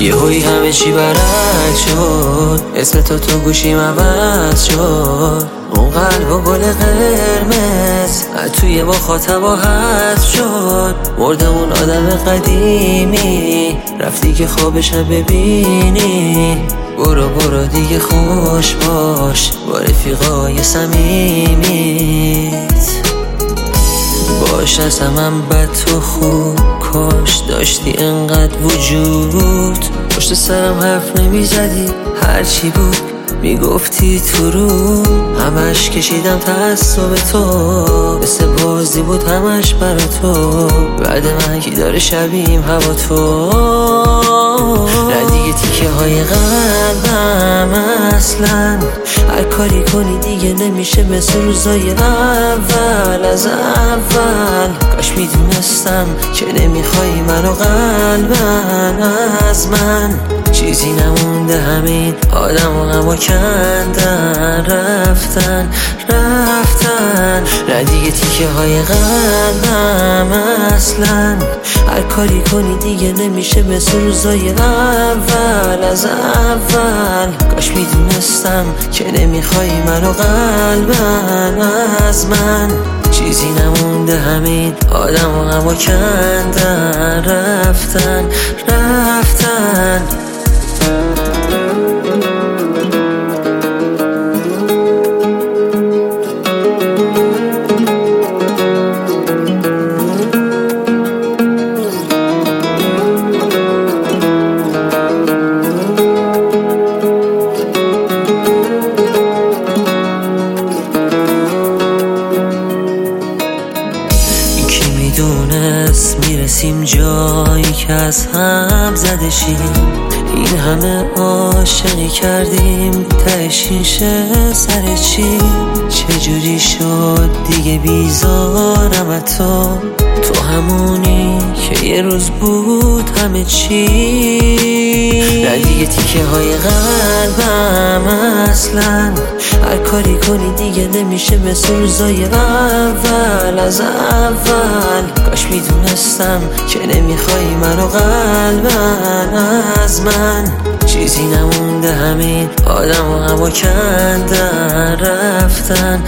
یهویی همه چی برعکس شد، اسم تو گوشیم عوض شد. اون قلب و گل قرمز توی مخاطبا حذف شد. مرده اون آدم قدیمی، رفتی که خوابشم ببینی. برو دیگه خوش باش با رفیقای صمیمیت. باش از همم بد تو خوب، کاش داشتی انقدر وجود. پشت سرم حرف نمیزدی، هرچی بود میگفتی تو رو. همش کشیدم تعصب تو، مثل بازی بود همش برا تو. بعد من کی داره شبیهم هوا تو. نه دیگه تیکه های قلبم اصلا، هر کاری کنی دیگه نمیشه مثل روزای اول. از اول کاش میدونستم که نمیخوای منو قلبن از من. چیزی نمونده، همین آدم و همو کندن رفتن. نه دیگه تیکه های قلبم اصلا، هر کاری کنی دیگه نمیشه مثل روزای اول. از اول کاش میدونستم که نمیخوای منو قلبن از من. چیزی نمونده، همین آدم و همو کندن رفتن. میدونست میرسیم جایی که از هم زده شیم. این همه عاشقی کردیم، تهش این شه سر چی؟ چجوری شد دیگه بیزارم از تو همونی که یه روز بود همه چی. نه دیگه تیکه های قلبم اصلا، هر کاری کنی دیگه نمیشه مثل روزای اول. از اول کاش میدونستم که نمیخوای منو قلبن از من. چیزی نمونده، همین آدم و همو کندن رفتن.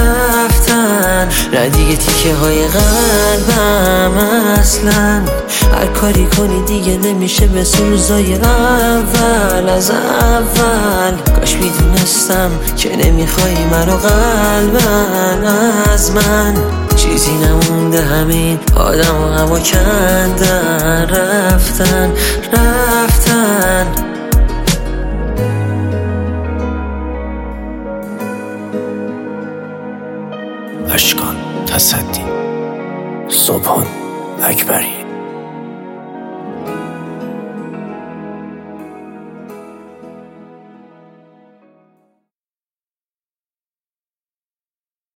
نه دیگه تیکه های قلبم اصلا، هر کاری کنی دیگه نمیشه مثل روزای اول. از اول کاش میدونستم که نمیخوای منو قلبن از من. چیزی نمونده، همین آدم و همو کندن رفتن. اشکان تصدی، صبحان اکبری.